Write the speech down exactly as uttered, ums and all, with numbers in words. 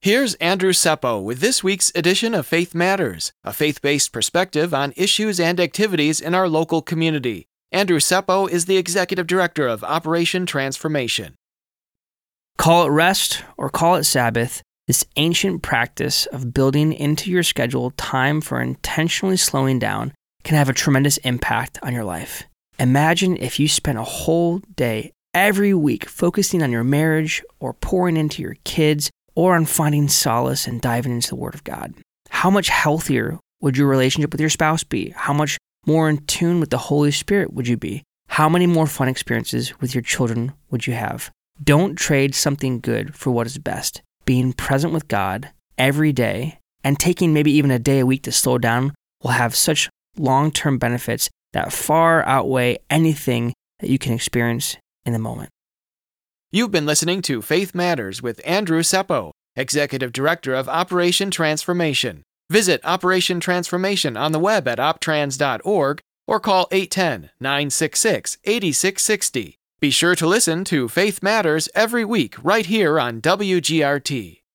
Here's Andrew Seppo with this week's edition of Faith Matters, a faith-based perspective on issues and activities in our local community. Andrew Seppo is the Executive Director of Operation Transformation. Call it rest or call it Sabbath, this ancient practice of building into your schedule time for intentionally slowing down can have a tremendous impact on your life. Imagine if you spent a whole day every week focusing on your marriage or pouring into your kids or on finding solace and diving into the Word of God. How much healthier would your relationship with your spouse be? How much more in tune with the Holy Spirit would you be? How many more fun experiences with your children would you have? Don't trade something good for what is best. Being present with God every day and taking maybe even a day a week to slow down will have such long-term benefits that far outweigh anything that you can experience in the moment. You've been listening to Faith Matters with Andrew Seppo, Executive Director of Operation Transformation. Visit Operation Transformation on the web at optrans dot org or call eight one zero, nine six six, eight six six zero. Be sure to listen to Faith Matters every week right here on W G R T.